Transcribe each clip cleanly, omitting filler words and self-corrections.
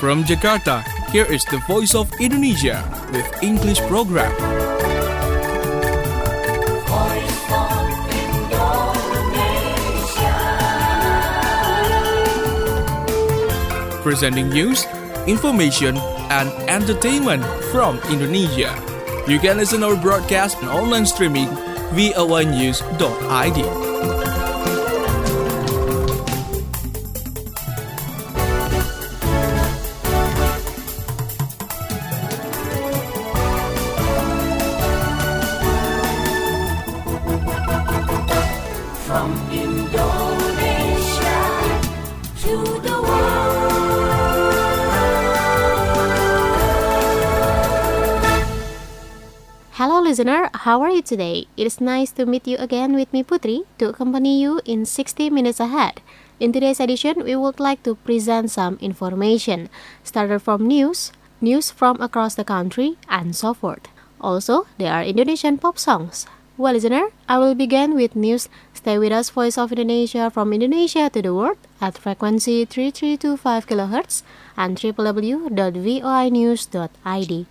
From Jakarta, here is the Voice of Indonesia with English program. Voice of Indonesia. Presenting news, information, and entertainment from Indonesia. You can listen our broadcast and online streaming voanews.id. From Indonesia to the world. Hello listener, how are you today? It is nice to meet you again with me Putri to accompany you in 60 minutes ahead. In today's edition, we would like to present some information, started from news from across the country, and so forth. Also, there are Indonesian pop songs. Well, listener, I will begin with news. Stay with us, Voice of Indonesia, from Indonesia to the world at frequency 3325 kHz and www.voinews.id.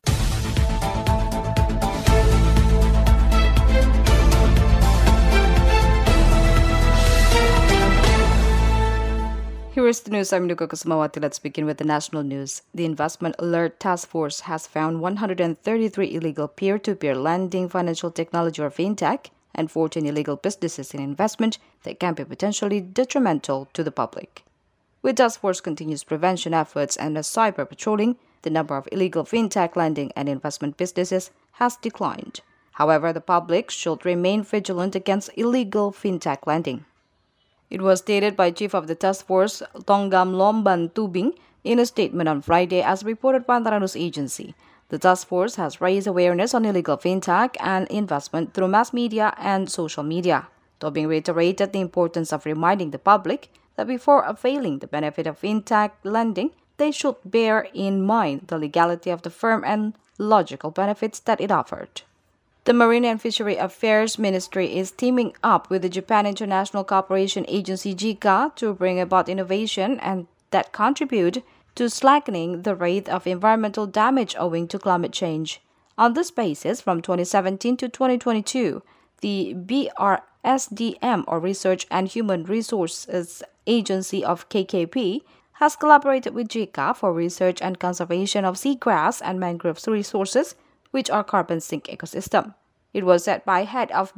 Here is the news. I'm Nuka Kusumawati. Let's begin with the national news. The Investment Alert Task Force has found 133 illegal peer-to-peer lending, financial technology or fintech, and 14 illegal businesses in investment that can be potentially detrimental to the public. With Task Force continuous prevention efforts and cyber patrolling, the number of illegal fintech lending and investment businesses has declined. However, the public should remain vigilant against illegal fintech lending. It was stated by Chief of the Task Force, Tonggam Lomban Tubing, in a statement on Friday as reported by Antara News Agency. The task force has raised awareness on illegal fintech and investment through mass media and social media. Tobing reiterated the importance of reminding the public that before availing the benefit of fintech lending, they should bear in mind the legality of the firm and logical benefits that it offered. The Marine and Fishery Affairs Ministry is teaming up with the Japan International Cooperation Agency JICA to bring about innovation and that contribute to slackening the rate of environmental damage owing to climate change. On this basis, from 2017 to 2022, the BRSDM, or Research and Human Resources Agency of KKP, has collaborated with JICA for research and conservation of seagrass and mangrove resources, which are carbon sink ecosystem. It was said by head of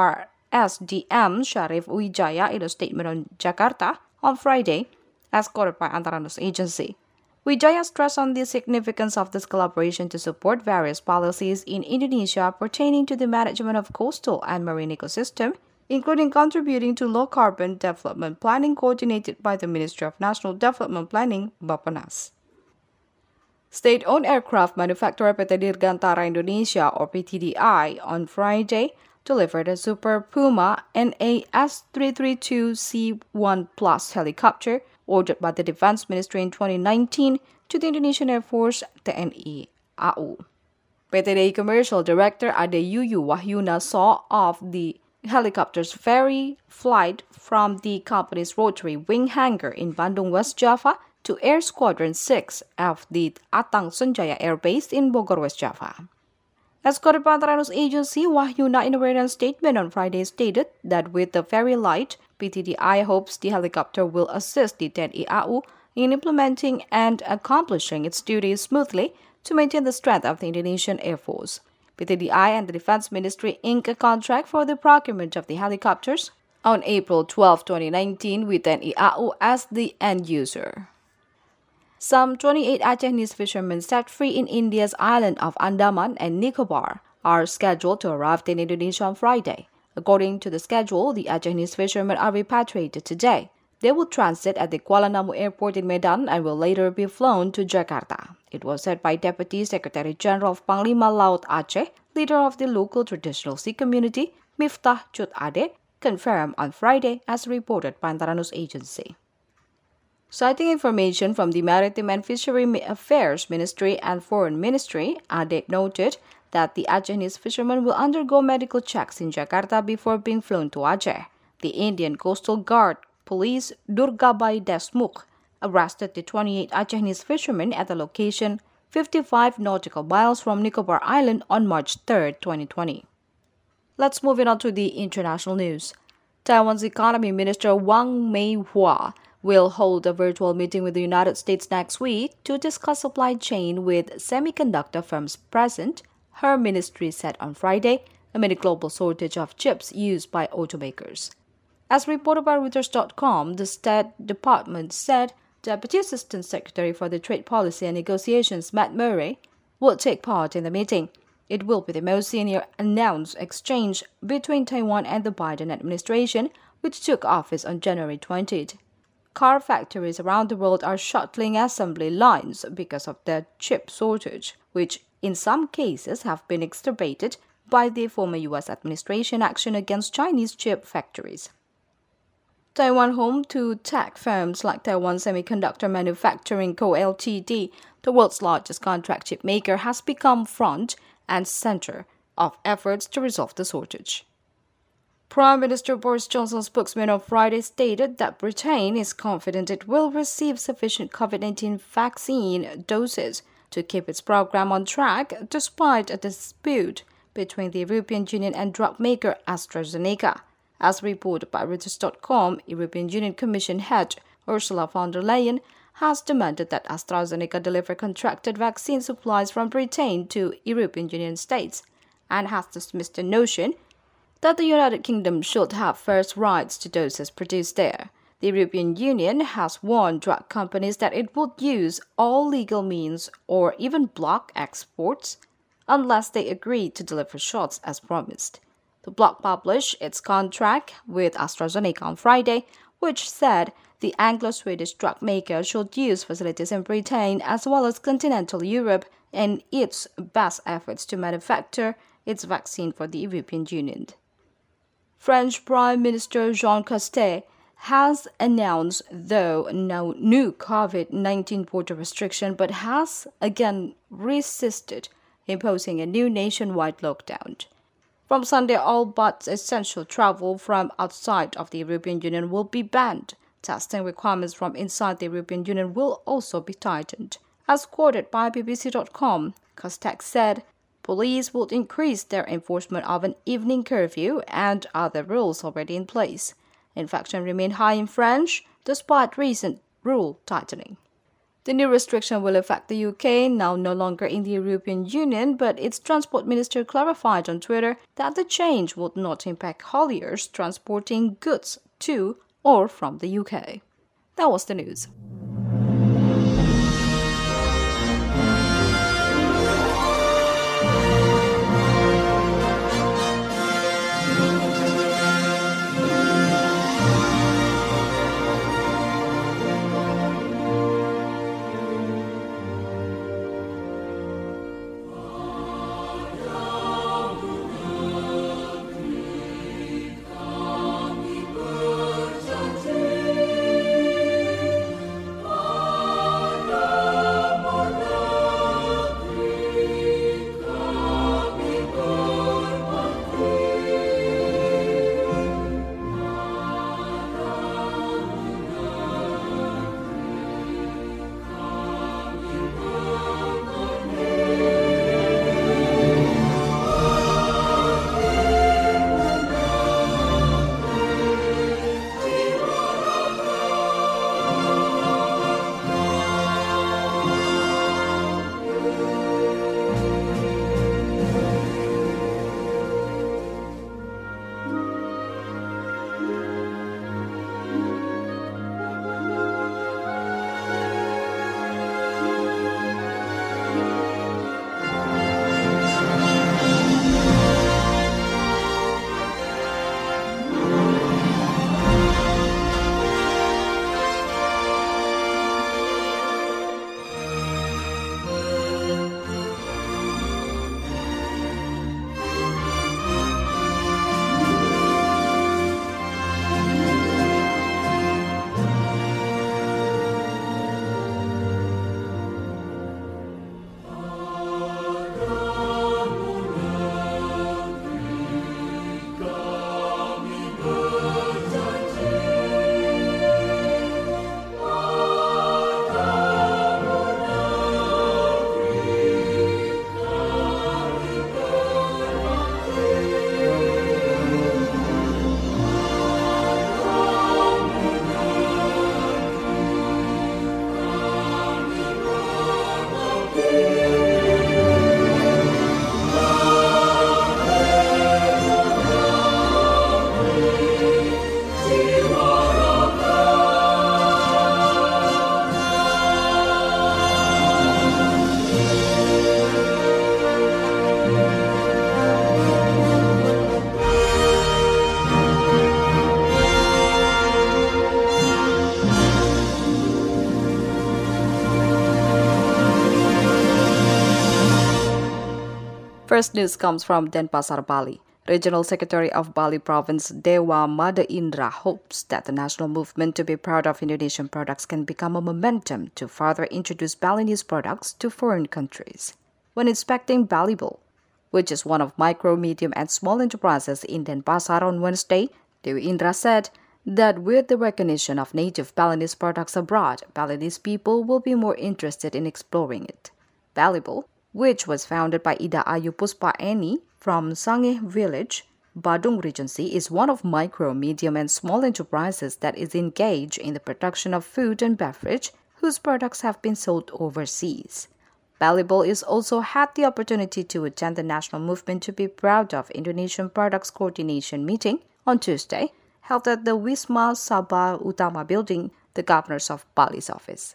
BRSDM, Sharif Wijaya, in a statement on Jakarta on Friday, as quoted by Antara News Agency. Wijaya stressed on the significance of this collaboration to support various policies in Indonesia pertaining to the management of coastal and marine ecosystem, including contributing to low-carbon development planning coordinated by the Ministry of National Development Planning, Bappenas. State-owned aircraft manufacturer PT Dirgantara Indonesia, or PTDI, on Friday delivered a Super Puma NAS 332C1 Plus helicopter ordered by the Defense Ministry in 2019 to the Indonesian Air Force TNI AU. PTDI Commercial Director Ade Yuyu Wahyuna saw off the helicopter's ferry flight from the company's rotary wing hangar in Bandung, West Java, to Air Squadron 6 of the Atang Sunjaya Air Base in Bogor, West Java. As quoted by Antara News Agency, Wahyuna in a written statement on Friday stated that with the ferry light, PTDI hopes the helicopter will assist the TNI AU in implementing and accomplishing its duties smoothly to maintain the strength of the Indonesian Air Force. PTDI and the Defense Ministry inked a contract for the procurement of the helicopters on April 12, 2019 with TNI AU as the end user. Some 28 Acehese fishermen set free in India's island of Andaman and Nicobar are scheduled to arrive in Indonesia on Friday. According to the schedule, the Acehese fishermen are repatriated today. They will transit at the Kuala Namu Airport in Medan and will later be flown to Jakarta. It was said by Deputy Secretary General of Panglima Laut Aceh, leader of the local traditional sea community, Miftah Cut Ade, confirmed on Friday as reported by Antara News Agency. Citing information from the Maritime and Fishery Affairs Ministry and Foreign Ministry, Ade noted that the Acehese fishermen will undergo medical checks in Jakarta before being flown to Aceh. The Indian Coastal Guard Police Durgabai Desmukh arrested the 28 Chinese fishermen at the location 55 nautical miles from Nicobar Island on March 3, 2020. Let's move it on to the international news. Taiwan's Economy Minister Wang Meihua will hold a virtual meeting with the United States next week to discuss supply chain with semiconductor firms present, her ministry said on Friday, amid a global shortage of chips used by automakers. As reported by Reuters.com, the State Department said Deputy Assistant Secretary for the Trade Policy and Negotiations Matt Murray will take part in the meeting. It will be the most senior announced exchange between Taiwan and the Biden administration, which took office on January 20th. Car factories around the world are shuttling assembly lines because of the chip shortage, which in some cases have been exacerbated by the former U.S. administration action against Chinese chip factories. Taiwan, home to tech firms like Taiwan Semiconductor Manufacturing Co. Ltd., the world's largest contract chip maker, has become front and center of efforts to resolve the shortage. Prime Minister Boris Johnson's spokesman on Friday stated that Britain is confident it will receive sufficient COVID-19 vaccine doses to keep its program on track despite a dispute between the European Union and drug maker AstraZeneca. As reported by Reuters.com, European Union Commission head Ursula von der Leyen has demanded that AstraZeneca deliver contracted vaccine supplies from Britain to European Union states and has dismissed the notion that the United Kingdom should have first rights to doses produced there. The European Union has warned drug companies that it would use all legal means or even block exports unless they agree to deliver shots as promised. The bloc published its contract with AstraZeneca on Friday, which said the Anglo-Swedish drug maker should use facilities in Britain as well as continental Europe in its best efforts to manufacture its vaccine for the European Union. French Prime Minister Jean Castex has announced, though, no new COVID-19 border restriction, but has again resisted imposing a new nationwide lockdown. From Sunday, all but essential travel from outside of the European Union will be banned. Testing requirements from inside the European Union will also be tightened. As quoted by BBC.com, Castex said police would increase their enforcement of an evening curfew and other rules already in place. Infection remained high in France despite recent rule tightening. The new restriction will affect the UK, now no longer in the European Union, but its transport minister clarified on Twitter that the change would not impact hauliers transporting goods to or from the UK. That was the news. First news comes from Denpasar, Bali. Regional Secretary of Bali Province Dewa Mada Indra hopes that the national movement to be proud of Indonesian products can become a momentum to further introduce Balinese products to foreign countries. When inspecting Balibel, which is one of micro, medium and small enterprises in Denpasar on Wednesday, Dewi Indra said that with the recognition of native Balinese products abroad, Balinese people will be more interested in exploring it. Balibel, which was founded by Ida Ayu Puspa Eni from Sangeh Village, Badung Regency, is one of micro, medium and small enterprises that is engaged in the production of food and beverage whose products have been sold overseas. Balibel is also had the opportunity to attend the National Movement to be Proud of Indonesian Products Coordination meeting on Tuesday, held at the Wisma Sabah Utama building, the Governor's of Bali's office.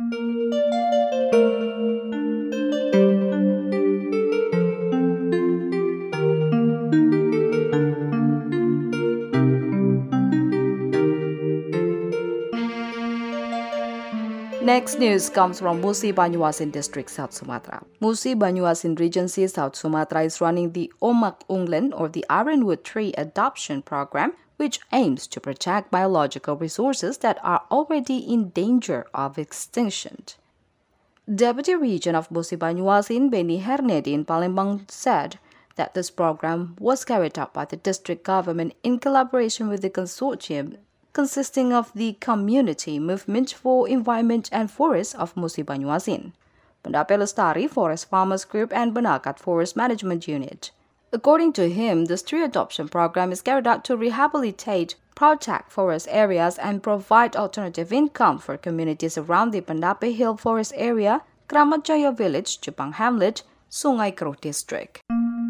Next news comes from Musi Banyuasin District, South Sumatra. Musi Banyuasin Regency, South Sumatra is running the Omak Unglen or the Ironwood Tree Adoption Program, which aims to protect biological resources that are already in danger of extinction. Deputy Regent of Musi Banyuasin, Beni Hernedi in Palembang, said that this program was carried out by the district government in collaboration with the consortium consisting of the Community Movement for Environment and Forests of Musi Banyuasin, Pendape Lestari Forest Farmers Group and Benakat Forest Management Unit. According to him, this tree adoption program is carried out to rehabilitate, protect forest areas and provide alternative income for communities around the Pendape Hill Forest Area, Kramat Jaya Village, Jepang Hamlet, Sungai Kro District.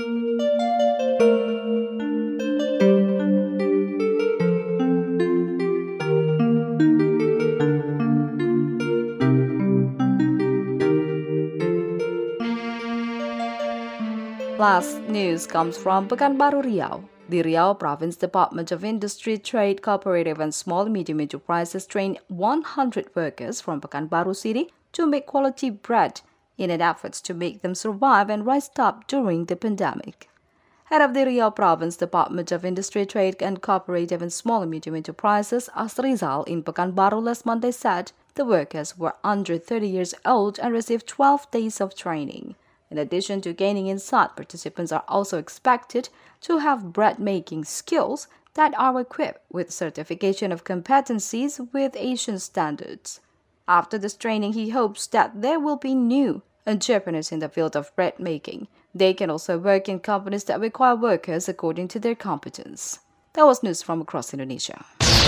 Last news comes from Pekanbaru, Riau. The Riau Province Department of Industry, Trade, Cooperative and Small and Medium Enterprises trained 100 workers from Pekanbaru City to make quality bread in an effort to make them survive and rise up during the pandemic. Head of the Riau Province Department of Industry, Trade and Cooperative and Small and Medium Enterprises, Asrizal in Pekanbaru last Monday said the workers were under 30 years old and received 12 days of training. In addition to gaining insight, participants are also expected to have bread-making skills that are equipped with certification of competencies with Asian standards. After this training, he hopes that there will be new entrepreneurs in the field of bread making. They can also work in companies that require workers according to their competence. That was news from across Indonesia.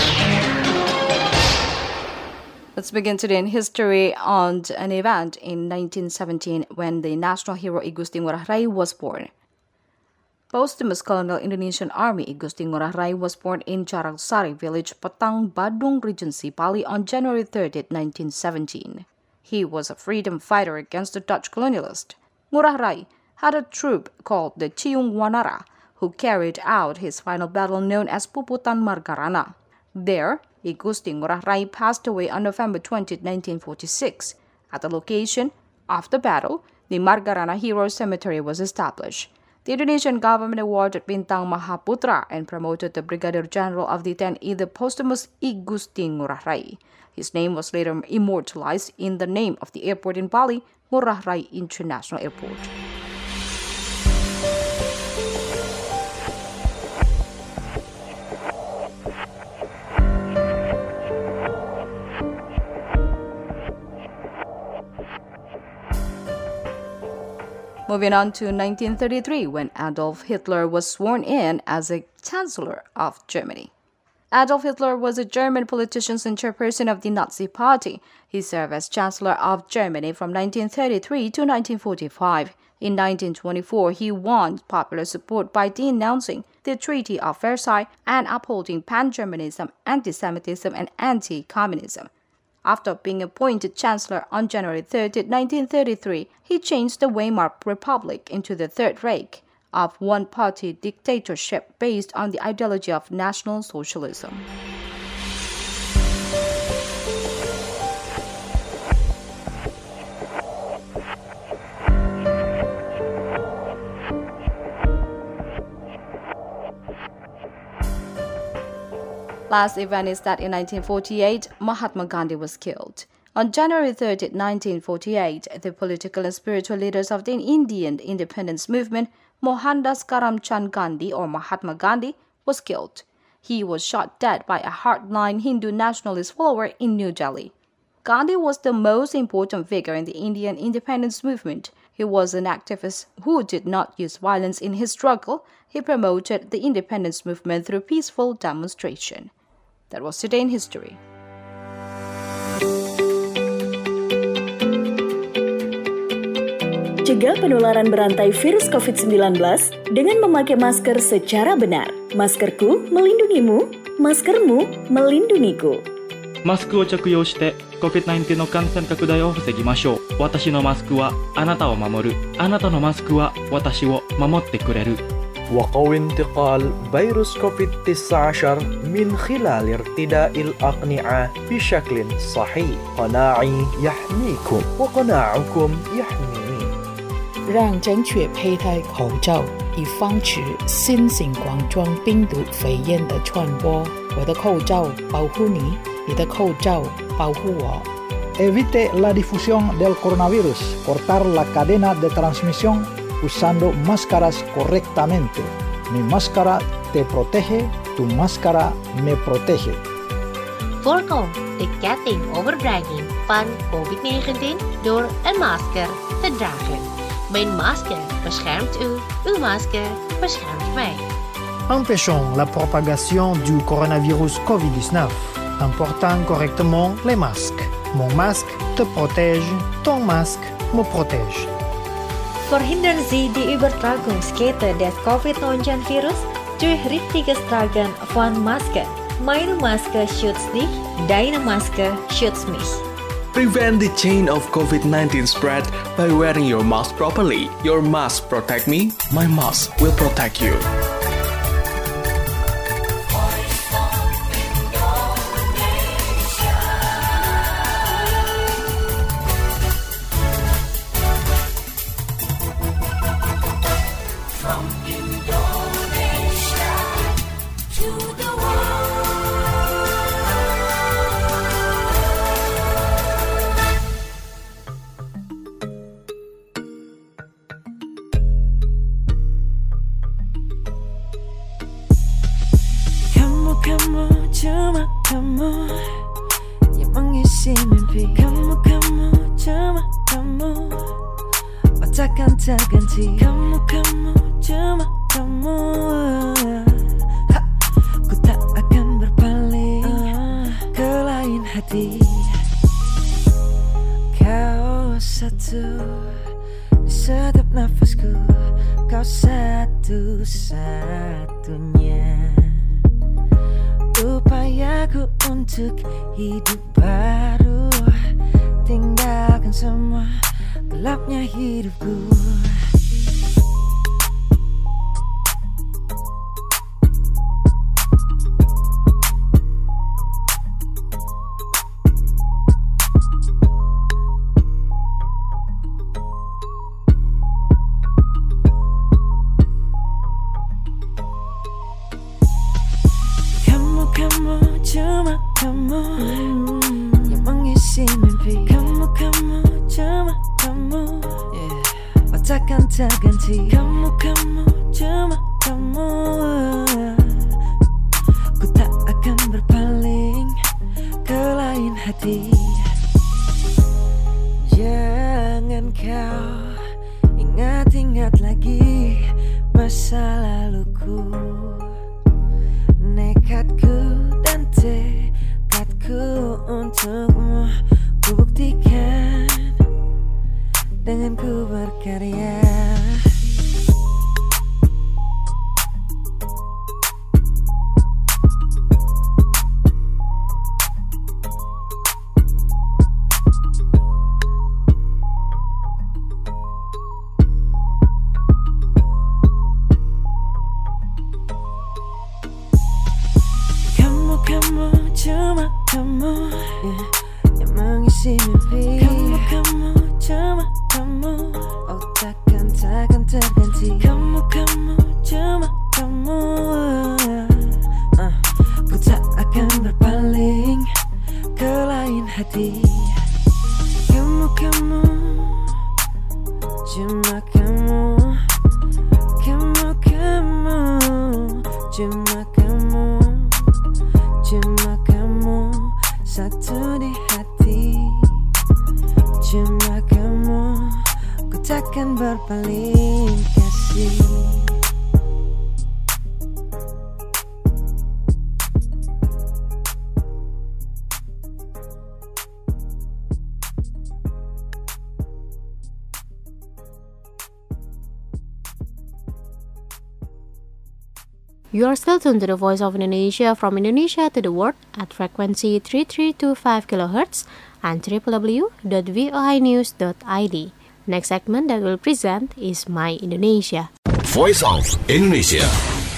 Let's begin today in history on an event in 1917 when the national hero I Gusti Ngurah Rai was born. Posthumous Colonel Indonesian Army I Gusti Ngurah Rai was born in Carangsari village, Petang, Badung Regency, Bali on January 30, 1917. He was a freedom fighter against the Dutch colonialists. Ngurah Rai had a troop called the Ciung Wanara, who carried out his final battle known as Puputan Margarana. There, I Gusti Ngurah Rai passed away on November 20, 1946. At the location of the battle, the Margarana Hero Cemetery was established. The Indonesian government awarded Bintang Mahaputra and promoted the Brigadier General of the 10th the posthumous I Gusti Ngurah Rai. His name was later immortalized in the name of the airport in Bali, Ngurah Rai International Airport. Moving on to 1933, when Adolf Hitler was sworn in as a Chancellor of Germany. Adolf Hitler was a German politician and chairperson of the Nazi Party. He served as Chancellor of Germany from 1933 to 1945. In 1924, he won popular support by denouncing the Treaty of Versailles and upholding pan-Germanism, anti-Semitism, and anti-communism. After being appointed Chancellor on January 30, 1933, he changed the Weimar Republic into the Third Reich of one-party dictatorship based on the ideology of National Socialism. Last event is that in 1948, Mahatma Gandhi was killed. On January 30, 1948, the political and spiritual leaders of the Indian independence movement, Mohandas Karamchand Gandhi or Mahatma Gandhi, was killed. He was shot dead by a hardline Hindu nationalist follower in New Delhi. Gandhi was the most important figure in the Indian independence movement. He was an activist who did not use violence in his struggle. He promoted the independence movement through peaceful demonstration. That was Today in History. Cegah penularan berantai virus COVID-19 dengan memakai masker secara benar. Maskerku melindungimu, maskermu melindungiku. マスクを着用して COVID-19 の感染拡大を防ぎましょう。私のマスクはあなたを守る。あなたのマスクは私を守ってくれる。 وقوي انتقال فيروس كوفيد-19 من خلال ارتداء الأقنعة بشكل صحيح. قناعي يحميكم وقناعكم يحميني. 让正确佩戴口罩，以防止新型冠状病毒肺炎的传播。我的口罩保护你，你的口罩保护我。 Evite la difusión del coronavirus. Cortar la cadena de transmisión usando máscaras correctamente. Mi máscara te protege, tu máscara me protege. Voorkom de ketting overdraging van COVID-19 door een masker te dragen. Mijn masker beschermt u, uw masker beschermt mij. Empêchons la propagation du coronavirus COVID-19 en portant correctement les masques. Mon masque te protège, ton masque me protège. Verhindern Sie die Übertragungskette des Covid-19-Virus durch richtiges Tragen von Maske. Meine Maske schützt dich, deine Maske schützt mich. Prevent the chain of COVID-19 spread by wearing your mask properly. Your mask protect me, my mask will protect you. Kamu, cuma kamu yang mengisi mimpi. Kamu, cuma kamu, oh takkan terganti. Kamu, cuma kamu, ku tak akan berpaling ke lain hati. Kau satu di setiap nafasku, kau satu-satunya upayaku untuk hidup baru. Tinggalkan semua gelapnya hidupku. Kamu, cuma kamu yang mengisi mimpi. Kamu, cuma kamu, oh takkan terganti. Kamu, cuma kamu, ku tak akan berpaling ke lain hati. Jangan kau ingat-ingat lagi masa laluku. Nekatku dan tekadku untukmu ku buktikan dengan ku berkarya. Kamu, cuma kamu yang mengisi mimpi. Kamu, cuma kamu, oh takkan terganti. Kamu, cuma kamu, ku tak akan Cuma kamu satu di hati. Cuma kamu, ku takkan berpaling kasih. You are still tuned to the Voice of Indonesia from Indonesia to the world at frequency 3325 kHz and www.voinews.id. Next segment that we'll present is My Indonesia. Voice of Indonesia.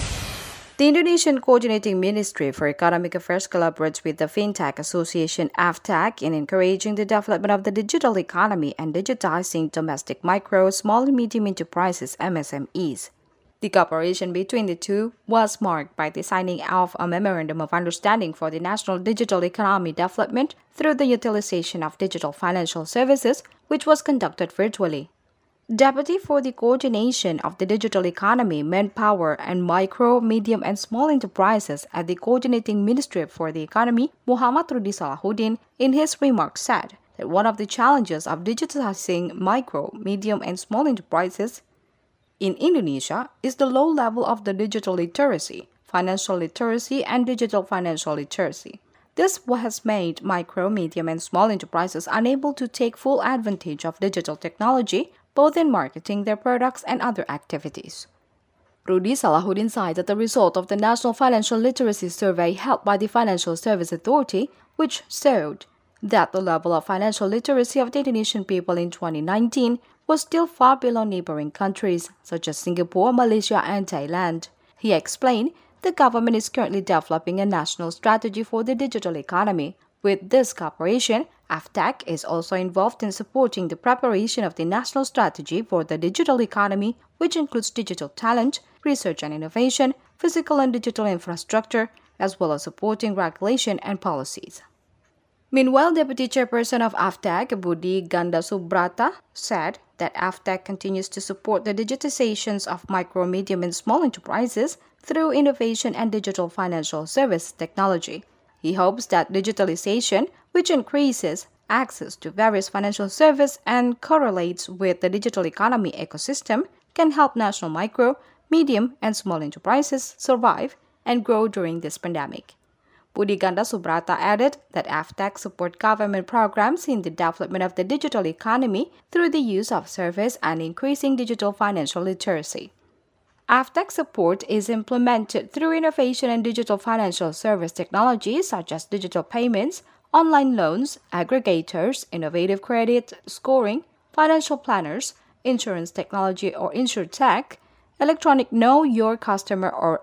The Indonesian Coordinating Ministry for Economic Affairs collaborates with the FinTech Association AFTAC in encouraging the development of the digital economy and digitizing domestic micro, small and medium enterprises (MSMEs). The cooperation between the two was marked by the signing of a Memorandum of Understanding for the National Digital Economy Development through the utilization of digital financial services, which was conducted virtually. Deputy for the Coordination of the Digital Economy, Manpower, and Micro, Medium, and Small Enterprises at the Coordinating Ministry for the Economy, Muhammad Rudi Salahuddin, in his remarks said that one of the challenges of digitizing micro, medium, and small enterprises in Indonesia is the low level of the digital literacy, financial literacy, and digital financial literacy. This has made micro, medium, and small enterprises unable to take full advantage of digital technology, both in marketing their products and other activities. Rudi Salahuddin cited the result of the National Financial Literacy Survey held by the Financial Service Authority, which showed that the level of financial literacy of the Indonesian people in 2019 was still far below neighboring countries such as Singapore, Malaysia, and Thailand. He explained the government is currently developing a national strategy for the digital economy. With this cooperation, AFTAC is also involved in supporting the preparation of the national strategy for the digital economy, which includes digital talent, research and innovation, physical and digital infrastructure, as well as supporting regulation and policies. Meanwhile, Deputy Chairperson of AFTAC, Budi Ganda Subrata, said that AFTAC continues to support the digitizations of micro, medium, and small enterprises through innovation and digital financial service technology. He hopes that digitalization, which increases access to various financial services and correlates with the digital economy ecosystem, can help national micro, medium, and small enterprises survive and grow during this pandemic. Budi Ganda Subrata added that AFTAC support government programs in the development of the digital economy through the use of service and increasing digital financial literacy. AFTAC support is implemented through innovation and digital financial service technologies such as digital payments, online loans, aggregators, innovative credit scoring, financial planners, insurance technology or InsurTech, electronic Know Your Customer or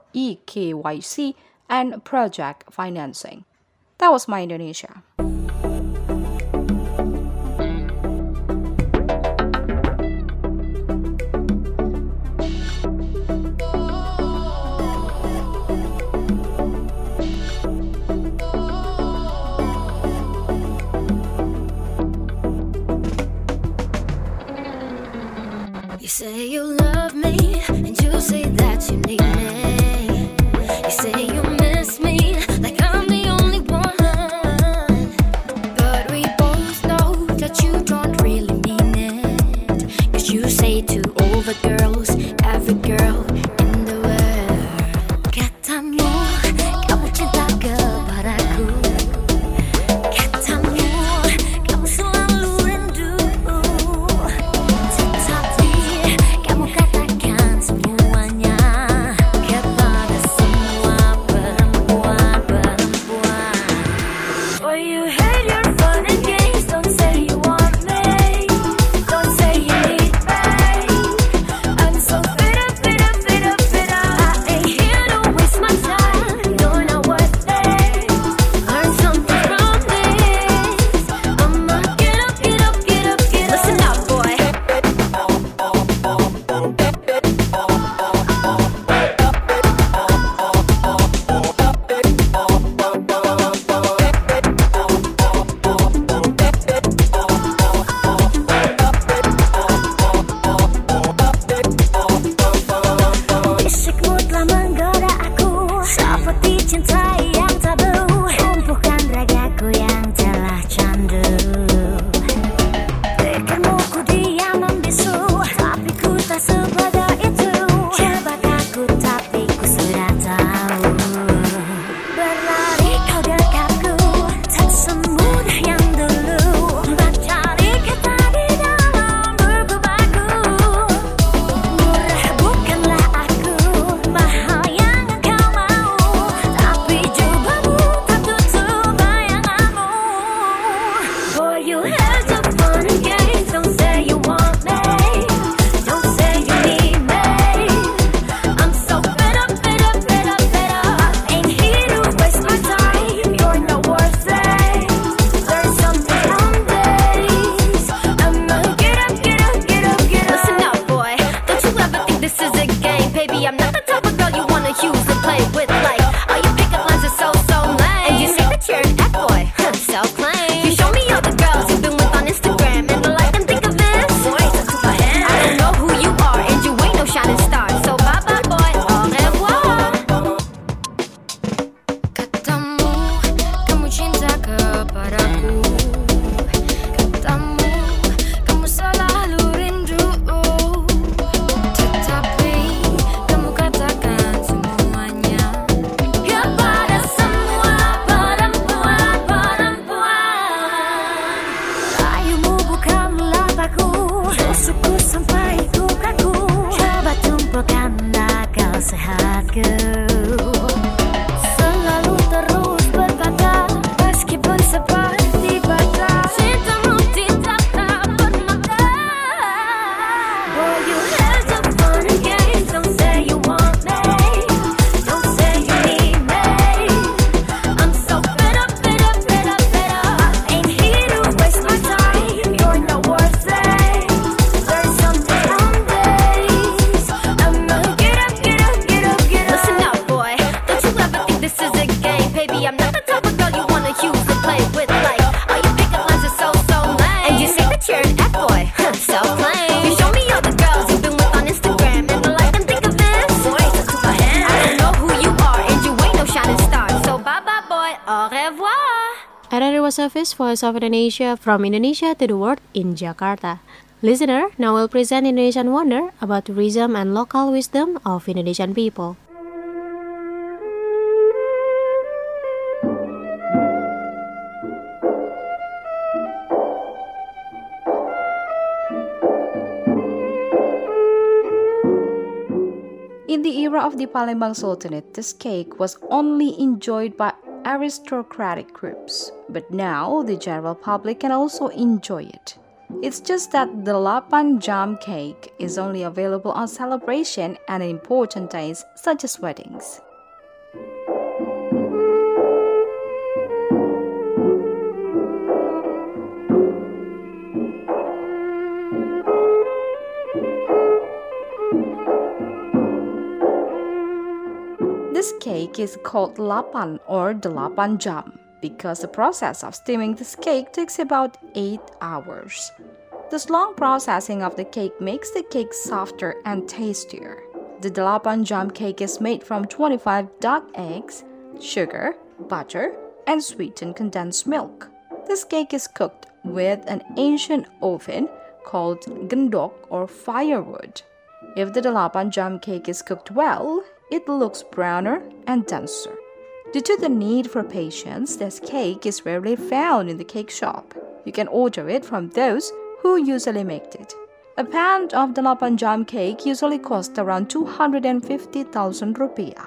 eKYC, and project financing. That was My Indonesia. You say you love me, and you say that you need me. You say you miss me, like I'm the only one. Radio Service, Voice of Indonesia, from Indonesia to the world in Jakarta. Listener, now we'll present Indonesian Wonder about tourism and local wisdom of Indonesian people. In the era of the Palembang Sultanate, this cake was only enjoyed by aristocratic groups, but now the general public can also enjoy it. It's just that the 8 jam cake is only available on celebration and important days such as weddings. This cake is called lapan or 8 jam because the process of steaming this cake takes about 8 hours. This long processing of the cake makes the cake softer and tastier. The 8 jam cake is made from 25 duck eggs, sugar, butter, and sweetened condensed milk. This cake is cooked with an ancient oven called gendok or firewood. If the 8 jam cake is cooked well, it looks browner and denser. Due to the need for patience, this cake is rarely found in the cake shop. You can order it from those who usually make it. A pound of the 8 jam cake usually costs around 250,000 rupiah.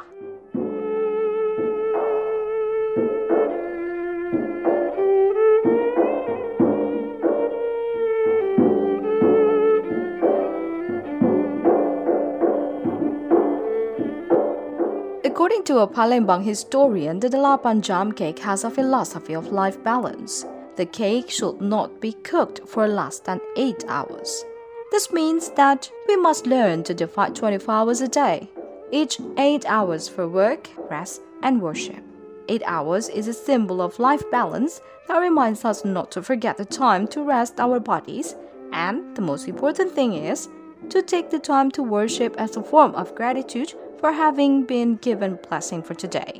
According to a Palembang historian, the 8 jam cake has a philosophy of life balance. The cake should not be cooked for less than 8 hours. This means that we must learn to divide 24 hours a day, each 8 hours for work, rest, and worship. 8 hours is a symbol of life balance that reminds us not to forget the time to rest our bodies, and the most important thing is to take the time to worship as a form of gratitude for having been given blessing for today.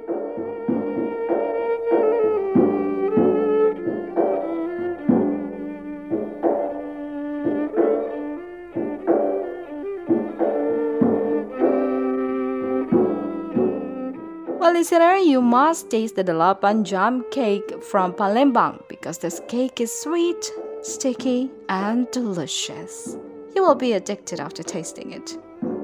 Well, listener, you must taste the 8 jam cake from Palembang because this cake is sweet, sticky, and delicious. You will be addicted after tasting it.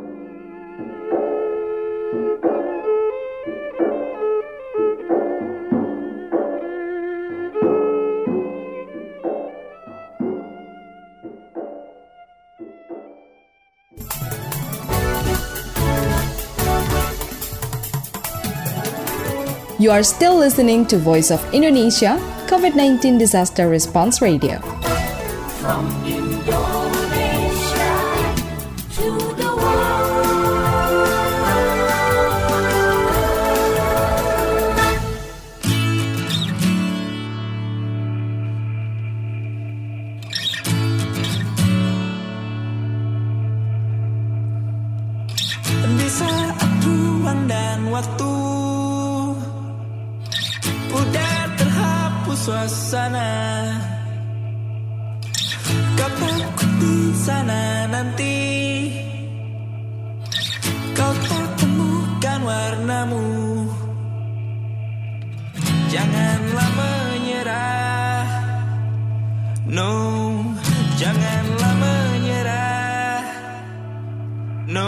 You are still listening to Voice of Indonesia, COVID-19 Disaster Response Radio. From Indonesia to the world. Di saat ruang dan waktu udah terhapus suasana, kau takut di sana nanti kau tak temukan warnamu. Janganlah menyerah, no, janganlah menyerah, no.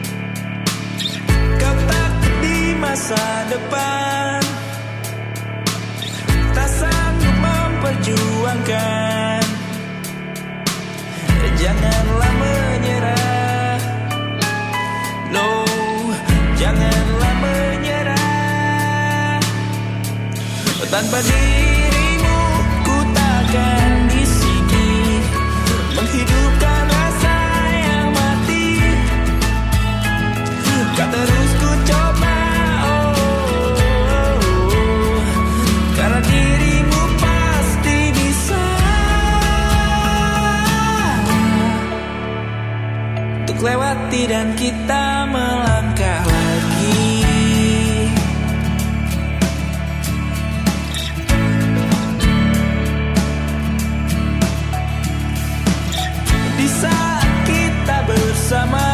Kau takut di masa depan untuk lewati dan kita melangkah lagi. Di saat kita bersama,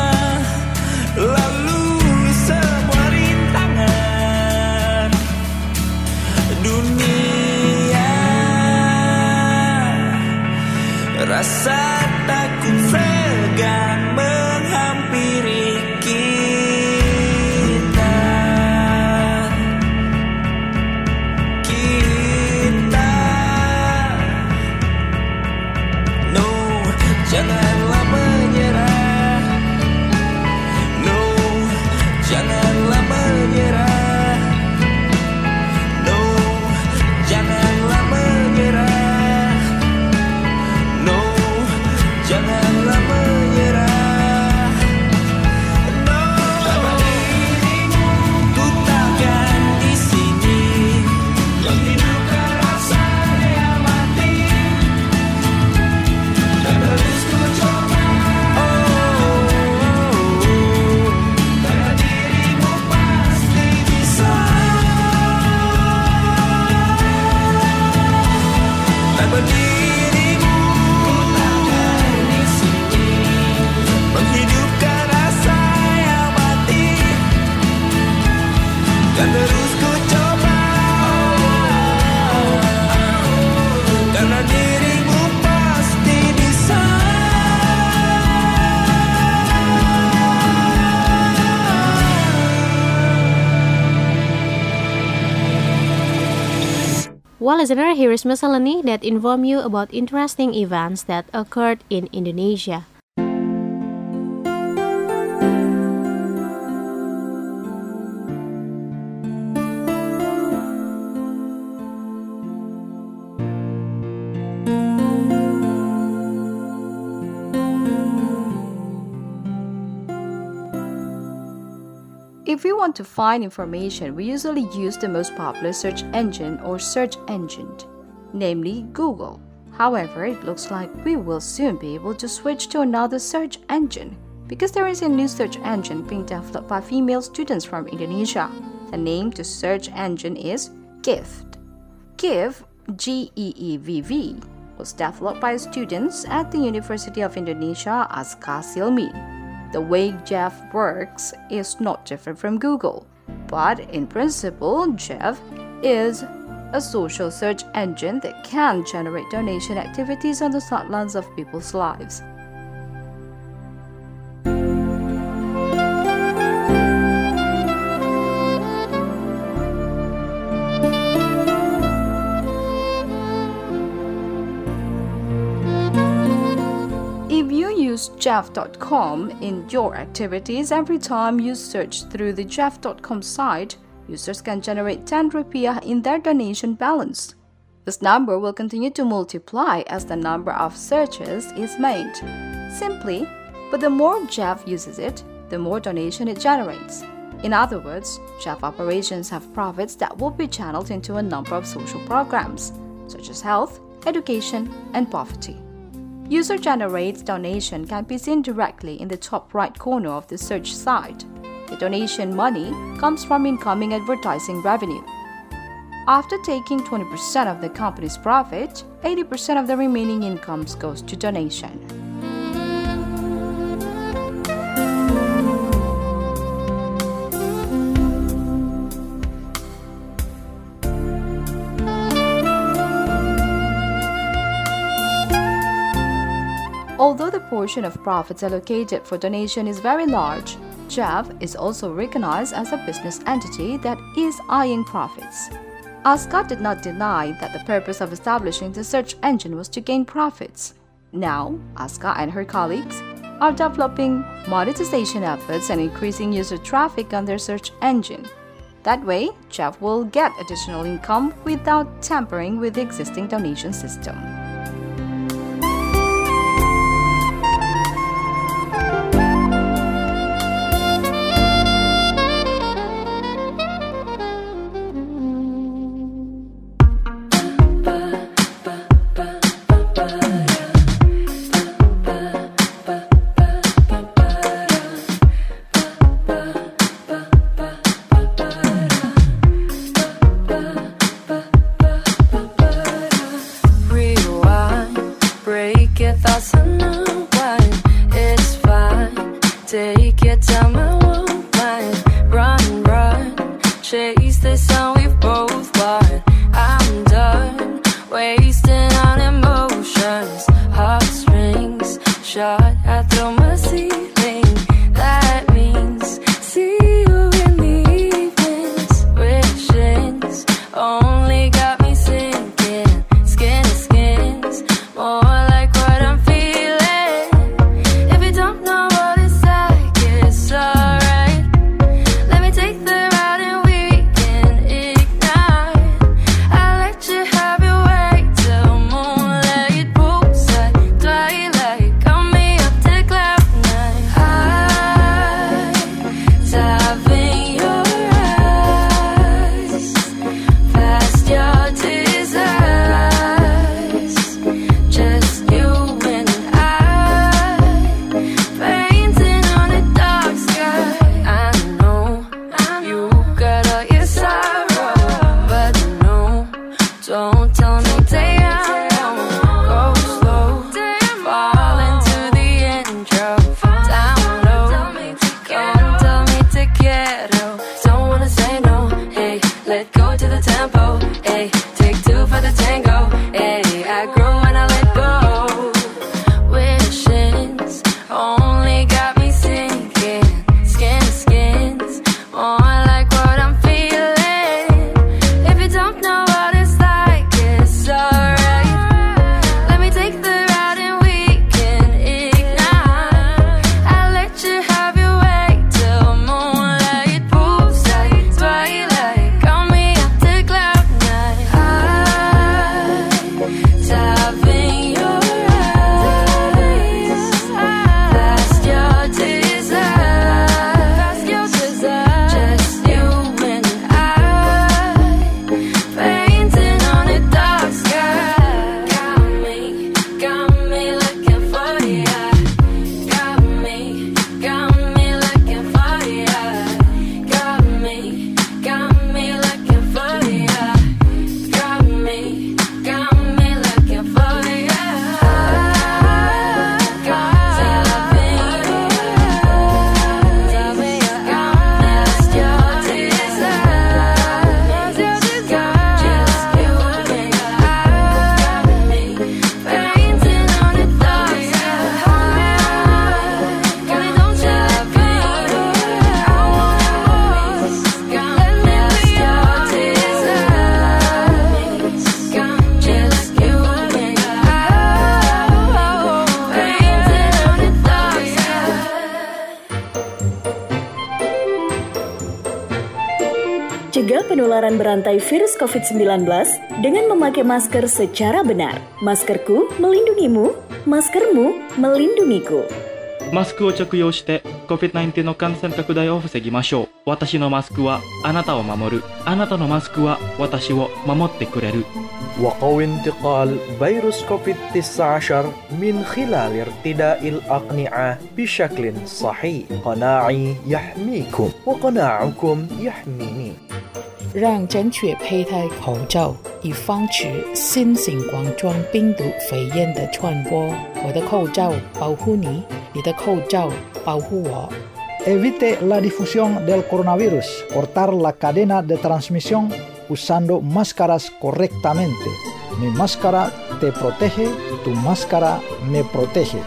lalui semua rintangan dunia, rasa takut segan menghampiri kita. No, janganlah menyerah. No, janganlah menyerah. No, janganlah menyerah. No, janganlah menyerah. No, pada dirimu ku takkan di sini menghidupkan rasa yang mati, dan terus ku coba. Pada dirimu pasti bisa. Pada dirimu ku takkan di sini menghidupkan rasa yang mati, dan terus ku coba. Karena dirimu pasti bisa. Well, listener, here is miscellany that inform you about interesting events that occurred in Indonesia. If we want to find information, we usually use the most popular search engine or search engine, namely Google. However, it looks like we will soon be able to switch to another search engine because there is a new search engine being developed by female students from Indonesia. The name to search engine is Gift. Gift, G-E-E-V-V, was developed by students at the University of Indonesia, Aska Silmi. The way Jeff works is not different from Google, but in principle, Jeff is a social search engine that can generate donation activities on the sidelines of people's lives. If you use Jeff.com in your activities, every time you search through the Jeff.com site, users can generate 10 rupiah in their donation balance. This number will continue to multiply as the number of searches is made. Simply, but the more Jeff uses it, the more donation it generates. In other words, Jeff operations have profits that will be channeled into a number of social programs, such as health, education, and poverty. User-generated donation can be seen directly in the top right corner of the search site. The donation money comes from incoming advertising revenue. After taking 20% of the company's profit, 80% of the remaining incomes goes to donation. Although the portion of profits allocated for donation is very large, Jeff is also recognized as a business entity that is eyeing profits. Aska did not deny that the purpose of establishing the search engine was to gain profits. Now, Aska and her colleagues are developing monetization efforts and increasing user traffic on their search engine. That way, Jeff will get additional income without tampering with the existing donation system. get down, I won't mind. Run, run, chase the sun we've both won. I'm done wasting on emotions. Heartstrings shot at through my ceiling. That means see you in the evenings. Wishes only got me sinking. Skin to skins, more like what I'm feeling. If you don't know what it's like, it's alright. Let me take the route and we can ignite. I'll let you have your way till moonlight, poolside, twilight. Call me up to cloud nine. Dive in your eyes, past your desires. Just you and I, painting on a dark sky. I know you got all your sorrow, but no, don't tell me damn. Go slow, fall into the intro. Down low, come tell me to get out. Don't wanna say no, hey, let go to the tempo, hey, take two for the tango, hey, I grow when I let go. Wishes only got me sinking. Skin to skins, more like what I'm feeling. If you don't know what it's like, it's alright. Let me take the route and we can ignite. I'll let you have your way till moonlight, poolside, twilight. Call me up to cloud nine. Dive in your eyes, past your desires. Just you and I, painting on a dark sky. Got me looking for ya. Got me looking for ya. Got me looking for ya. Got me looking for ya. Cegah penularan berantai virus COVID-19 dengan memakai masker secara benar. Maskerku melindungimu, maskermu melindungiku. マスクを着用して COVID-19 の感染拡大を防ぎましょう。私のマスクはあなたを守る。あなたのマスクは私を守ってくれる。 وقو انتقال فيروس كوفيد-19 من خلال ارتداء الأقنعة بشكل صحيح. قناعي يحميكم وقناعكم يحميني. 让正确佩戴口罩，以防止新型冠状病毒肺炎的传播。我的口罩保护你，你的口罩保护我。 Evite la difusión del coronavirus. Cortar la cadena de transmisión usando máscaras correctamente. Mi máscara te protege, tu máscara me protege.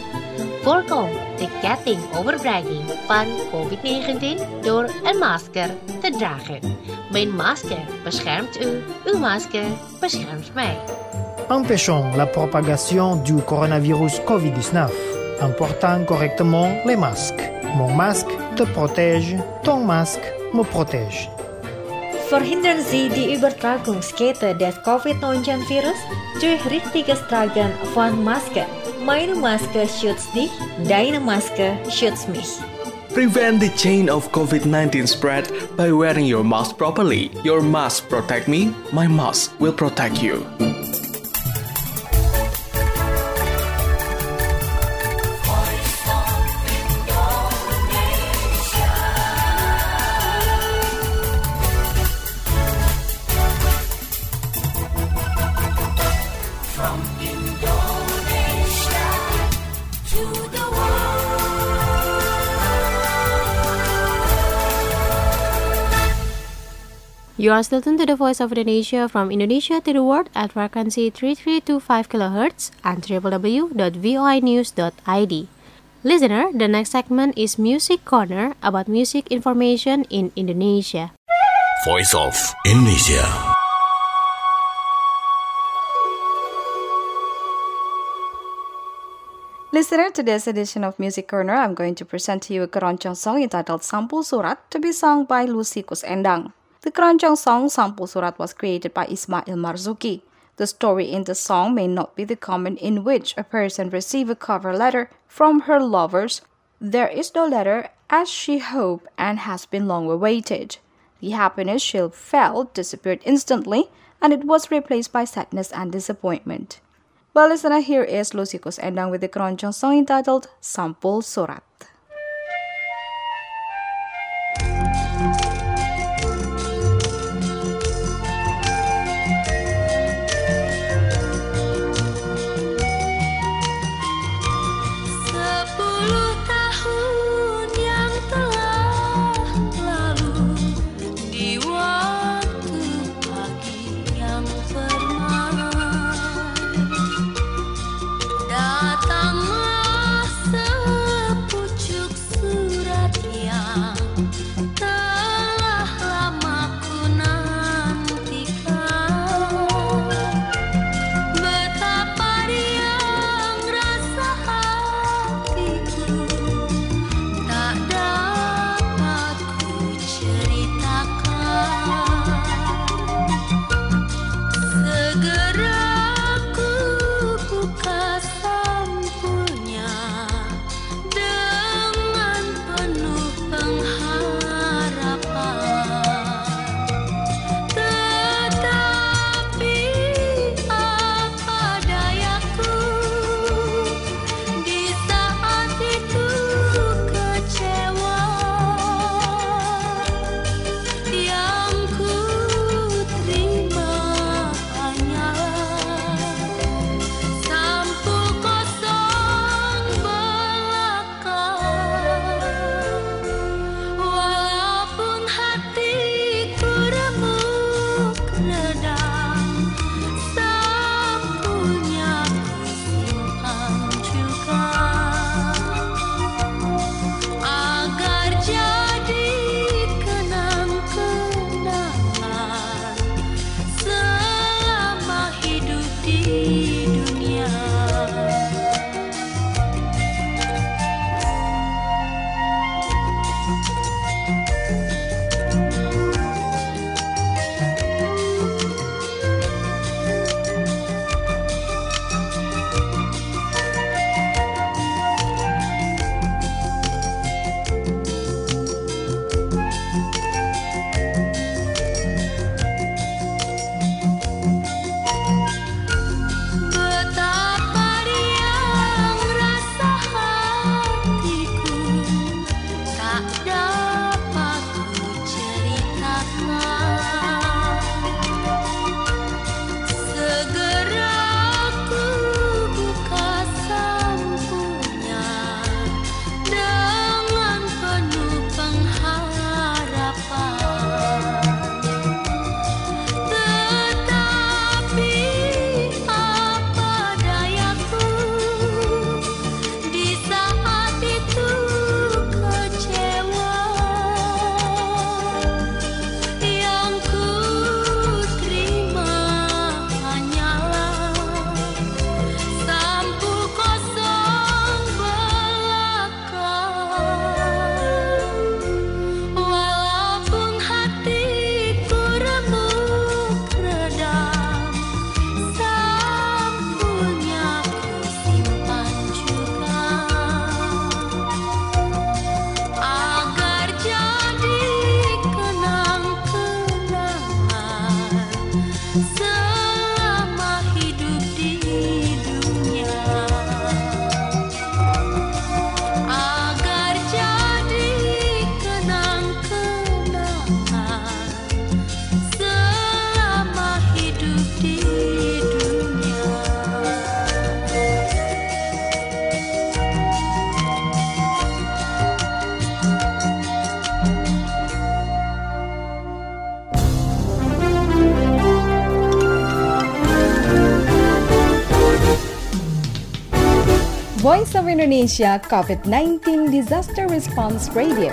Voorkom de ketting overbrenging van COVID-19 door een masker te dragen. Mijn masker beschermt u, uw masker beschermt mij. Empêchons la propagation du coronavirus COVID-19 en portant correctement les masques. Mon masque te protège, ton masque me protège. Verhindern Sie die Übertragungskette des Covid-19-Virus durch richtiges Tragen von Maske. Meine Maske schützt dich, deine Maske schützt mich. Prevent the chain of COVID-19 spread by wearing your mask properly. Your mask protect me, my mask will protect you. You are still tuned to the Voice of Indonesia from Indonesia to the world at frequency 3325 kHz and www.voinews.id. Listener, the next segment is Music Corner about music information in Indonesia. Voice of Indonesia. Listener, today's edition of Music Corner, I'm going to present to you a keroncong song entitled Sampul Surat to be sung by Lucy Kusendang. The keroncong song Sampul Surat was created by Ismail Marzuki. The story in the song may not be the common in which a person receives a cover letter from her lovers. There is no letter as she hoped and has been long awaited. The happiness she felt disappeared instantly and it was replaced by sadness and disappointment. Well, listener, here is Lucy Kusendang with the keroncong song entitled Sampul Surat. Datanglah Indonesia COVID-19 Disaster Response Radio.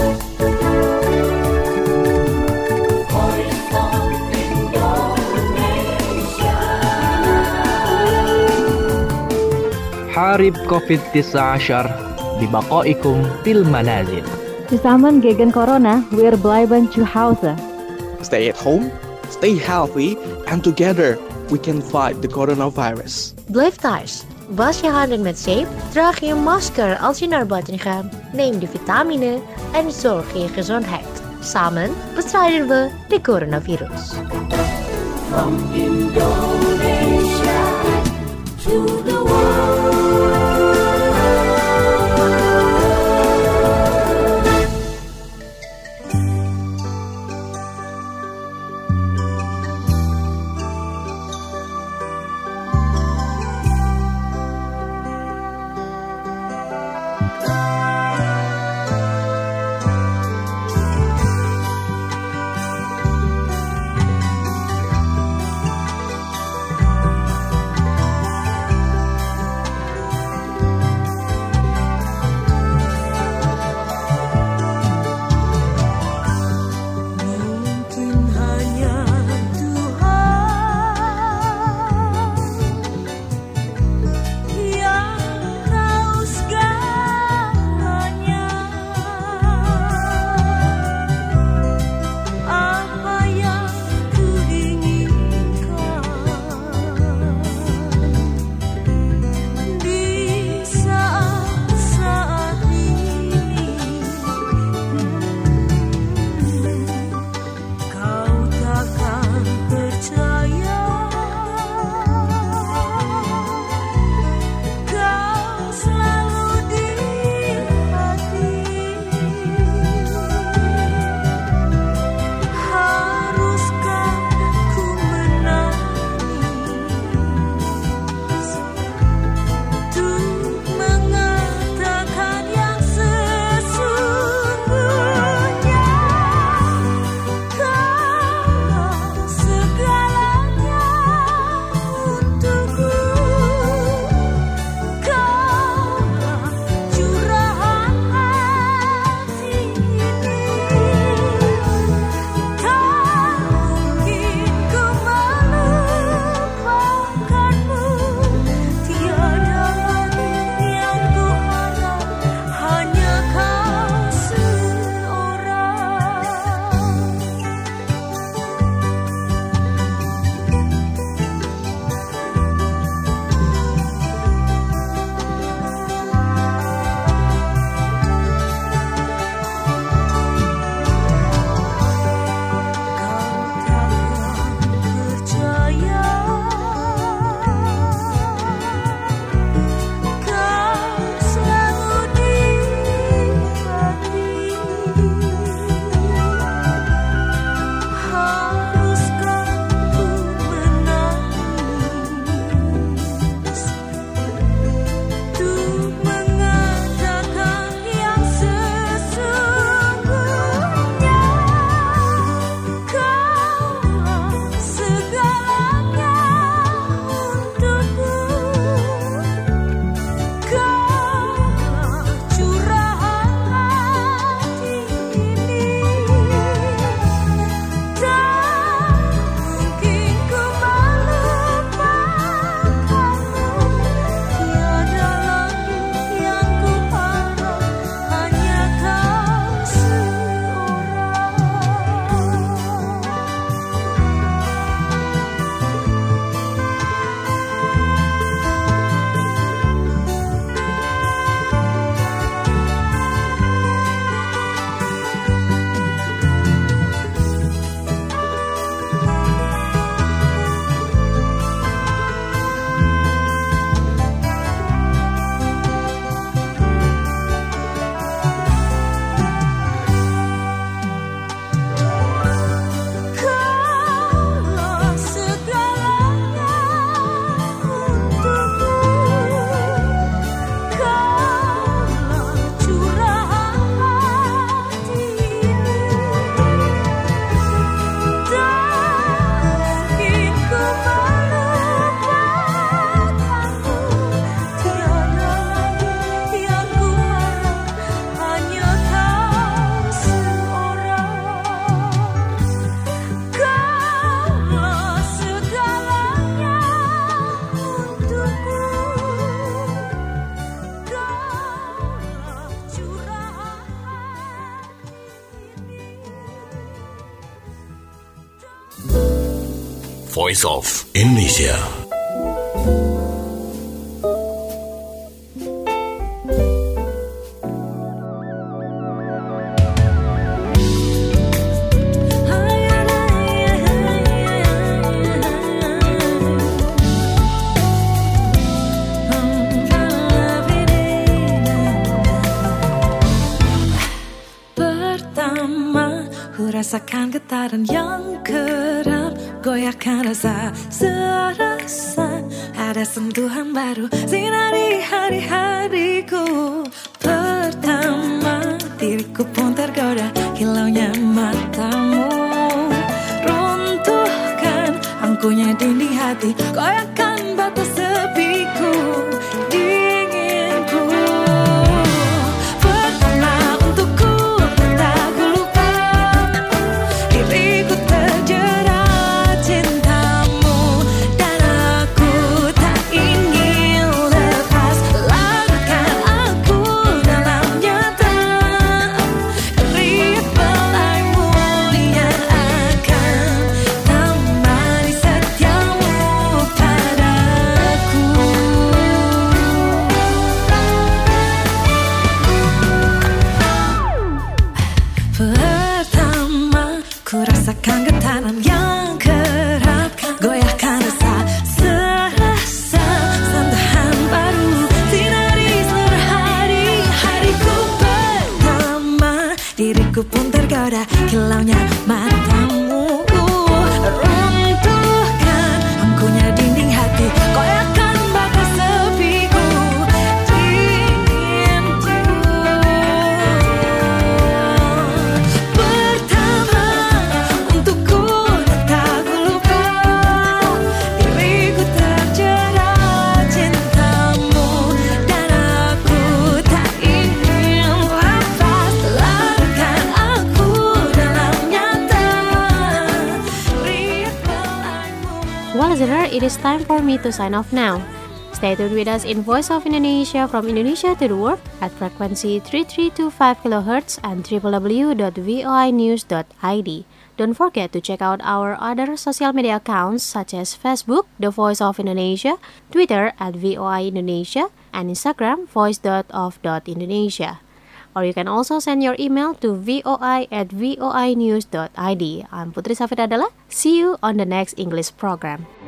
حارب كوفيد-19 ببقائكم في المنازل. Zusammen gegen Corona, wir bleiben zu Hause. Stay at home, stay healthy, and together we can fight the coronavirus. Blijf thuis. Was je handen met zeep, draag je een masker als je naar buiten gaat, neem de vitamine en zorg je gezondheid. Samen bestrijden we de coronavirus. From Indonesia to the world. Voice of Indonesia. Rasakan getaran yang kerap, goyahkan rasa serasa. Ada sentuhan baru, sinari hari-hariku. Pertama, diriku pun tergoda, kilaunya matamu. Runtuhkan angkunya dinding hati, goyahkan batas sepiku, dinginku. Rasakan getaran yang kerap, goyahkan rasa serasa. Sentuhan baru, sinari seluruh hari-hariku. Pertama, diriku pun tergoda, kilaunya matamu. Runtuhkan angkunya dinding hati, goyahkan batas sepiku, dinginku. Well, listener, it is time for me to sign off now. Stay tuned with us in Voice of Indonesia from Indonesia to the world at frequency 3325 kHz and www.voinews.id. Don't forget to check out our other social media accounts such as Facebook, The Voice of Indonesia, Twitter at VOI Indonesia, and Instagram, voice.of.indonesia. Or you can also send your email to voi@voinews.id. I'm Putri Safidadala. See you on the next English program.